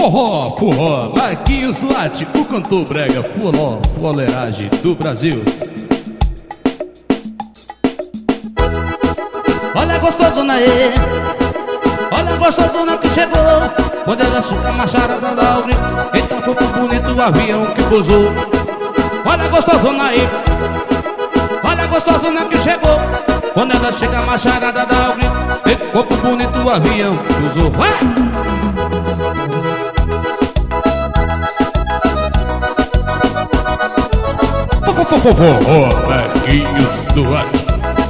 Forró, forró, Marquinhos Late, o cantor brega, forró, fuleiragem do Brasil. Olha a gostosona aí, olha a gostosona que chegou. Quando ela chega a macharada dá o grito. Eita, corpo bonito o avião que pousou. Olha a gostosona aí, olha a gostosona que chegou. Quando ela chega a macharada dá o grito. Eita, corpo bonito o avião que pousou. Vai! Forró, Marquinhos Late.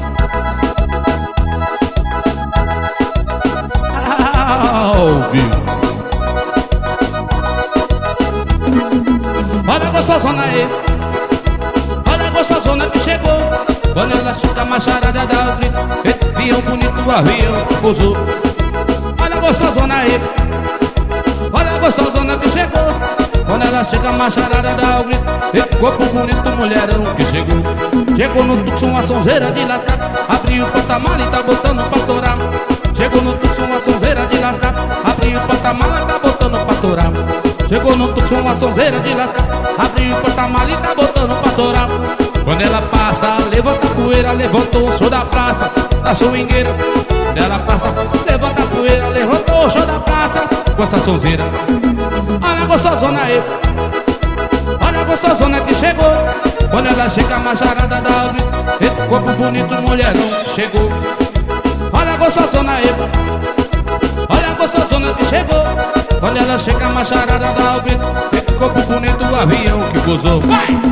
Olha a gostosona aí, olha a gostosona que chegou. Quando ela chega a macharada dá o grito. Eita, avião bonito o avião que pousou. Olha a gostosona aí, olha a gostosona que chegou. Quando ela chega a macharada dá o grito. Eita, corpo bonito, mulherão que chegou. Chegou no tuxo uma sonzeira de lascar. Abriu o porta-mala e tá botando pra torar. Chegou no tuxo uma sonzeira de lascar. Abriu o porta-mala e tá botando pra torar. Chegou no tuxo uma sonzeira de lascar. Abriu o porta-mala e tá botando pra torar. Quando ela passa, levanta a poeira, levantou o show da praça, da swingueira. Quando ela passa, levanta a poeira, levantou o show da praça com essa sonzeira. Olha a gostosona aí, olha a gostosona que chegou. Quando ela chega a macharada dá o grito. Esse corpo bonito, mulherão, chegou. Olha a gostosona aí, olha a gostosona que chegou. Quando ela chega a macharada dá o grito. Esse corpo bonito, o avião que pousou. Vai!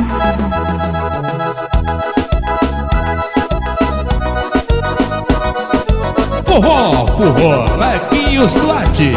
Forró, forró, Marquinhos Late.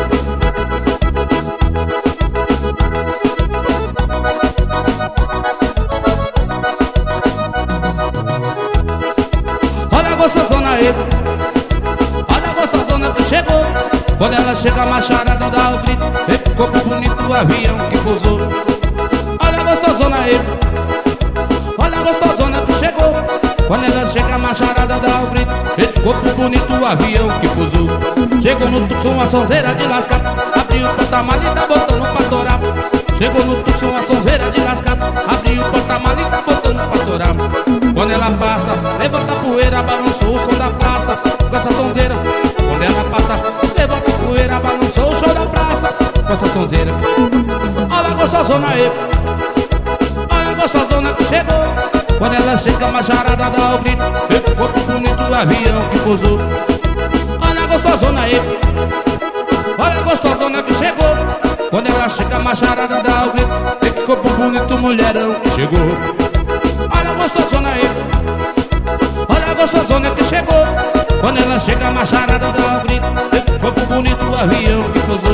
Olha a gostosona aí, olha a gostosona que chegou. Quando ela chega a macharada dá o grito. Esse corpo bonito o avião que pousou. Olha a gostosona aí, olha a gostosona que chegou. Quando ela chega a macharada dá o grito. Esse corpo bonito o avião que pousou. Chegou no tuxo uma sonzeira de lascar. Abriu o porta-mala e tá botando pra torar. Chegou no tuxo uma sonzeira de lascar. Abriu o porta-mala e tá botando pra torar. Quando ela passa, levanta a poeira, balançou o som da praça com essa sonzeira. Quando ela passa, levanta a poeira, balançou o show da praça com essa sonzeira. Olha a gostosona aí, olha a gostosona que chegou. Quando ela chega a macharada dá o grito. Esse corpo bonito o avião que pousou. Olha a gostosona aí, olha a gostosona que chegou. Quando ela chega a macharada dá o grito. Esse corpo bonito, mulherão que chegou. Olha a gostosona aí, olha a gostosona que chegou. Quando ela chega a macharada dá o grito. Esse corpo bonito o avião que pousou.